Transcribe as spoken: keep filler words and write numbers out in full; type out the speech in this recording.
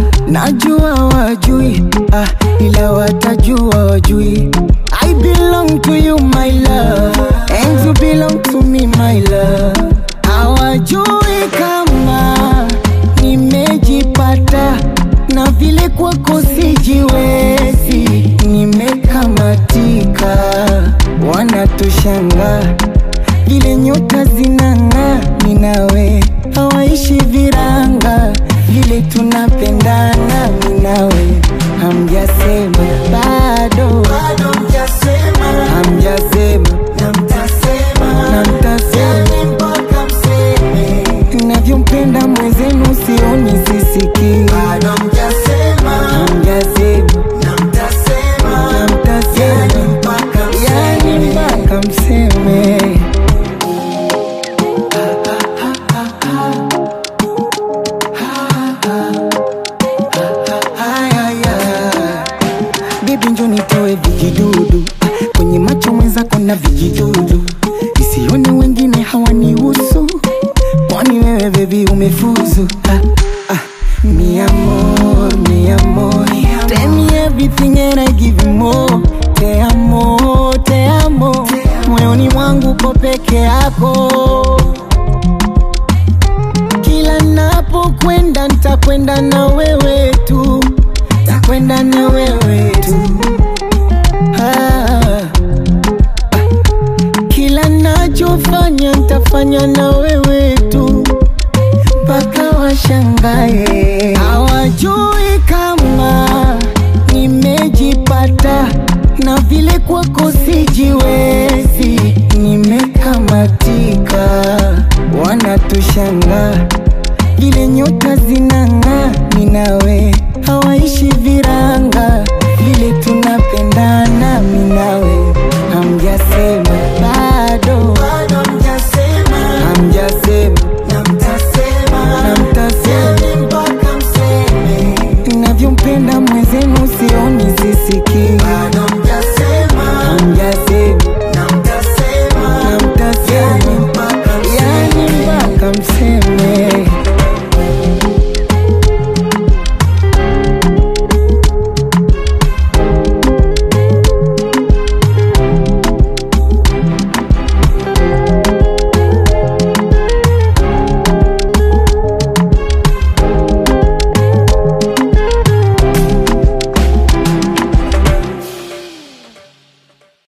najua wajui, ah, ila watajua wajui. I belong to you my love, and you belong to me my love. Hawajui kama nimejipata, na vile kwako sijiwezi, nimekamatika. Wanatushanga vile nyota zinang'aa, mimi nawe hawaishi viranga, vile tunapendana mimi nawe. Hamjasema bado, bado hamjasema, hamjasema na mtasema, na mtasema mpaka mseme. Ninavyompenda mwenzenu sioni sisikii. Bado hamjasema, hamjasema na mtasema, na mtasema mpaka mseme, yani mpaka mseme. Baby njoo nitoe vijidudu kwenye macho mwenzako na vijidudu, isione wengine hawanihusu, kwani wewe baby umefuzu. ah, ah. Mi amor, mi amor, tell me everything and I give you more. Te amo, te amo, moyoni mwangu ko peke yako. Kila napokwenda nitakwenda na wewe tu, nitakwenda na wewe tu. ah, Kila nachofanya nitafanya na wewe tu, mpaka washangae. Hawajui kama nimejipata, na vile kwako sijiwezi, nimekamatika. Wanatushanga vile nyota zinang'aa, mimi nawe hawaishi viranga, vile tunapendana mimi nawe. Hamjasema bado, bado hamjasema, hamjasema na mtasema, na mtasema mpaka mseme. Ninavyompenda mwenzenu sioni sisikii.